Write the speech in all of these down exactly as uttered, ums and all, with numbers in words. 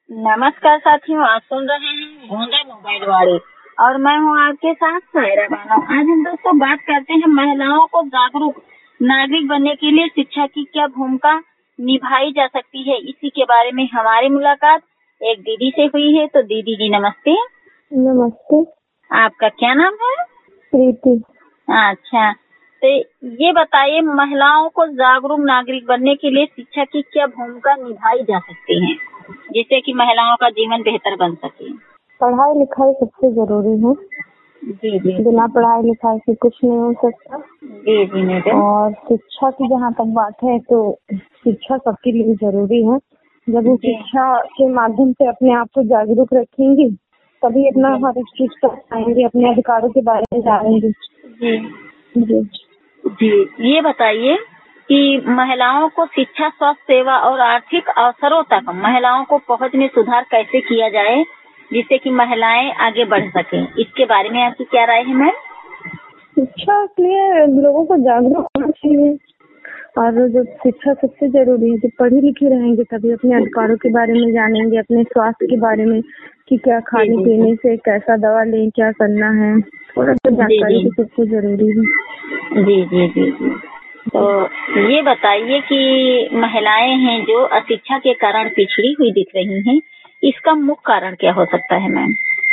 नमस्कार साथियों, आप सुन रहे हैं गोंडा मोबाइल वाड़ी और मैं हूं आपके साथ सायरा बानो। आज हम दोस्तों बात करते हैं महिलाओं को जागरूक नागरिक बनने के लिए शिक्षा की क्या भूमिका निभाई जा सकती है। इसी के बारे में हमारी मुलाकात एक दीदी से हुई है। तो दीदी जी नमस्ते। नमस्ते। आपका क्या नाम है? प्रीति। अच्छा, तो ये बताइए महिलाओं को जागरूक नागरिक बनने के लिए शिक्षा की क्या भूमिका निभाई जा सकती है, जिससे कि महिलाओं का जीवन बेहतर बन सके। पढ़ाई लिखाई सबसे जरूरी है। जी जी। बिना पढ़ाई लिखाई से कुछ नहीं हो सकता। जी जी मैडम। और शिक्षा की जहाँ तक बात है तो शिक्षा सबके लिए जरूरी है। जब वो शिक्षा के माध्यम से अपने आप को जागरूक रखेंगी तभी अपना हर एक चीज कर पाएंगे, अपने अधिकारों के बारे में जानेंगे। जी जी जी। ये बताइए कि महिलाओं को शिक्षा, स्वास्थ्य सेवा और आर्थिक अवसरों तक महिलाओं को पहुंच में सुधार कैसे किया जाए, जिससे कि महिलाएं आगे बढ़ सकें। इसके बारे में आपकी क्या राय है मैम? शिक्षा के लिए लोगों को जागरूक होना चाहिए और जो शिक्षा सबसे जरूरी है, जब पढ़ी लिखी रहेंगे तभी अपने अधिकारों के बारे में जानेंगे, अपने स्वास्थ्य के बारे में कि क्या खाने पीने से कैसा दवा लें, क्या करना है, थोड़ा सा जानकारी तो सबसे जरूरी है। जी जी जी जी। तो ये बताइए कि महिलाएं हैं जो अशिक्षा के कारण पिछड़ी हुई दिख रही हैं, इसका मुख्य कारण क्या हो सकता है मैम?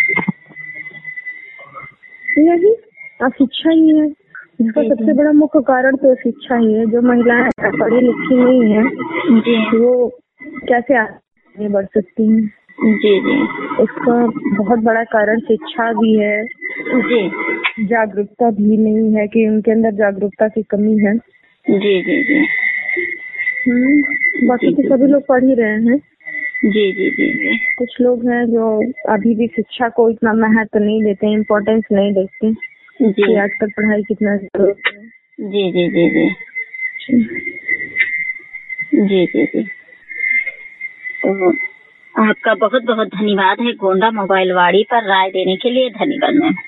यही अशिक्षा ही है। इसका सबसे बड़ा मुख्य कारण तो शिक्षा ही है। जो महिलाएं पढ़ी लिखी नहीं है वो कैसे आगे बढ़ सकती हैं? जी जी। इसका बहुत बड़ा कारण शिक्षा भी है। जी। जागरूकता भी नहीं है कि उनके अंदर जागरूकता की कमी है। जी जी जी। हम्म बाकी तो सभी लोग पढ़ ही रहे हैं। जी जी जी जी। कुछ लोग हैं जो अभी भी शिक्षा को इतना महत्व नहीं देते, इम्पोर्टेंस नहीं देते कि आजकल पढ़ाई कितना जरूरी है। जी जी जी जी जी जी जी। तो आपका बहुत बहुत धन्यवाद है गोंडा मोबाइल वाड़ी पर राय देने के लिए। धन्यवाद मैम।